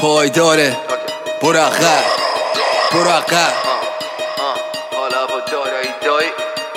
پایداره. برو عقب برو عقب. حالا با دارایی دایی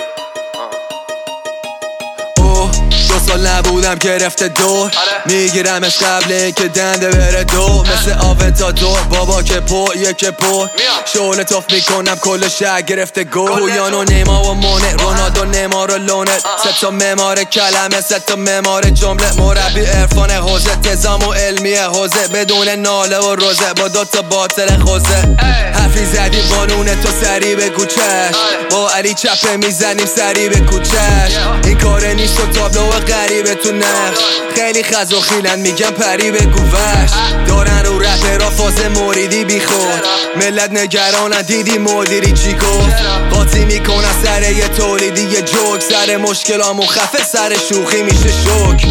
2 سال نبودم گرفته دور. میگیرمش قبل اینکه دنده بره دور. مثل آوتادور بابا که یک پر شعله تاف میکنم کل شهر گرفته گل. پویان و نیما و مونه رونالدو نیمار و لونل. 3 تا معمار کلمه 3 تا معمار جمله. مربی عرفان حوزه تزام و علمی حوزه. بدون ناله و روزه با 2 تا باطل خوزه. حرفی زدیم قانونه تو سری به کوچش. با علی چپه میزنیم سری به کوچش. این کار نیست و تابلو غریبه تو نقش. خیلی خز و خیلن میگم پری به گوش. دارن رو رپرا فاز موریدی بی خود. ملت نگرانن دیدی مدیری چی گفت. قاطی میکنن سر یه تولیدی یه جوک. سر مشکلامو خفه سر شوخی میشه شوک.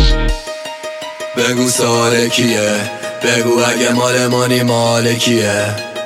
بگو سوال کیه بگو اگه مال مانی مال کیه.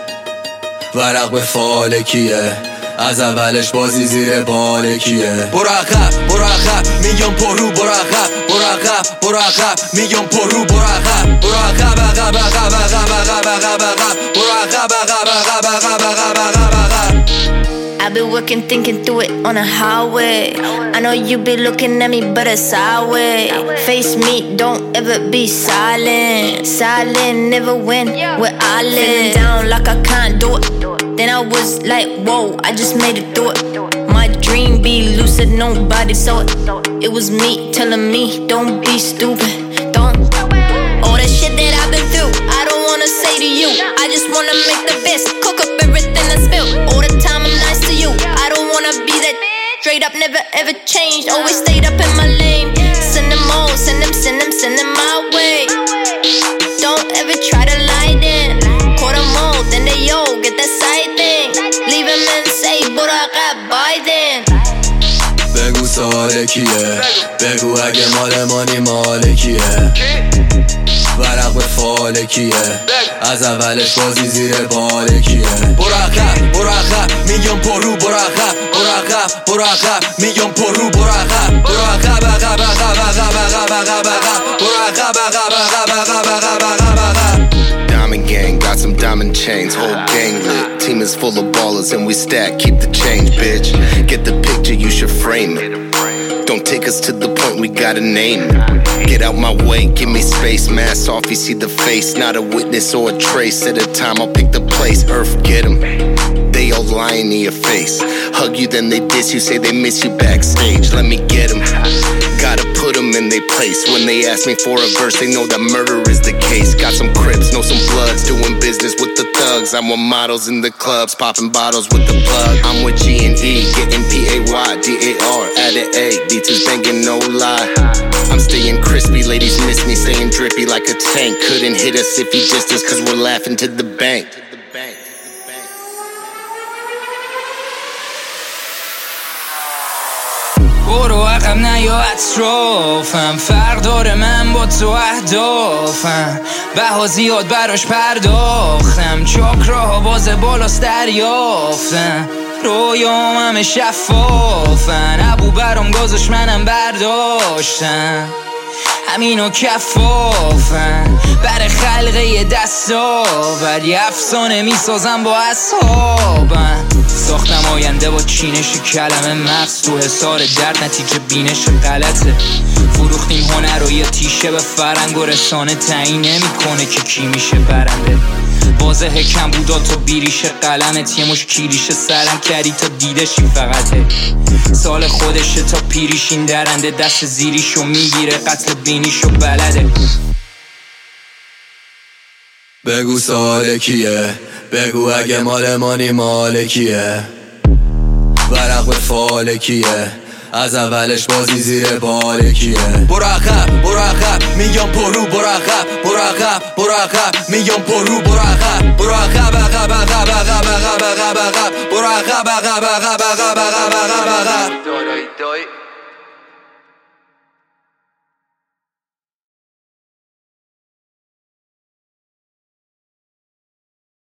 ورق به فال کیه از اولش بازی زیر بال کیه. برو عقب برو عقب میگم پرو. برو عقب برو عقب برو عقب میگم پرو. برو عقب برو عقب عقب عقب عقب عقب عقب عقب. برو عقب عقب عقب عقب عقب عقب عقب. I've been working, thinking through it on a highway. I know you be looking at me, but it's sideways. Face me, don't ever be silent. Silent, never win where I live. Feeling down like I can't do it. Then I was like, whoa, I just made it through it. My dream be lucid, nobody saw it. It was me telling me, don't be stupid. Don't. All the shit that I've been through, I don't wanna say to you. I just wanna make the best, cook up everything I spill. All the time I'm nice to you. I don't wanna be that straight up, never ever changed. Always stayed up in my lane. Send them all, send them my way. Don't ever try to lie then. Caught them all, then they all get that side thing. Leave him and say, Buraqab, bye then. بگو سوال کیه بگو اگه مال مانی مال کیه. ورق به فال کیه از اولش بازی زیر بال کیه. برو عقب برو عقب میگم پرو. برو عقب برو عقب برو عقب میگم پرو. برو عقب برو عقب عقب عقب عقب عقب عقب عقب. برو عقب عقب عقب عقب عقب عقب عقب. Diamond gang, got some diamond chains, whole gang lit. Team is full of ballers and we stack, keep the change, bitch. Get the picture, you should frame it. Don't take us to the point we gotta name it. Get out my way, give me space. Mask off, you see the face. Not a witness or a trace. At a time, I'll pick the place. Earth, get 'em. They all lying to your face. Hug you, then they diss you. Say they miss you backstage. Let me get 'em. Gotta put 'em in their place. When they ask me for a verse, they know that murder is the case. Got some Crips, know some Bloods. Doing business with the thugs. I'm with models in the clubs. Popping bottles with the plug. I'm with G&E. Getting PAYDAR. Added A. Beats is banging, no lie. I'm staying crispy. Ladies miss me. Staying drippy like a tank. Couldn't hit us if he dissed us. Cause we're laughing to the bank. برو عقب نیا اطرافم. فرق داره من با تو اهدافم. بها زیاد براش پرداختم. چاکراها باز بالاست دریافتم. رویام همه شفافن. ابو برام گذاشت منم برداشتم. همینو کفافن. بر خلقه یه دستاور. یه افسانه میسازم با اصحابم. ساختم آینده با چینش کلمه. مغز تو حصار درد نتیجه بینش غلطه. فروختیم هنر و یه تیشه به فرنگ و رسانه تعیین نمیکنه که کی میشه برنده. واضحه کم بودا تو بیریش قلمت. یه مش کیریش سرم کردی تا دیدشی فقطه. سال خودشه تا پیریشین درنده. دست زیریشو میگیره قتل بینیشو بلده. بگو سوال کیه بگو اگه مال مانی مال کیه. ورق به فال کیه از اولش بازی زیر بال کیه. برو عقب برو عقب میگم پرو. برو عقب برو عقب برو عقب میگم پرو. برو عقب برو عقب عقب عقب عقب عقب عقب عقب. برو عقب عقب عقب عقب عقب عقب عقب.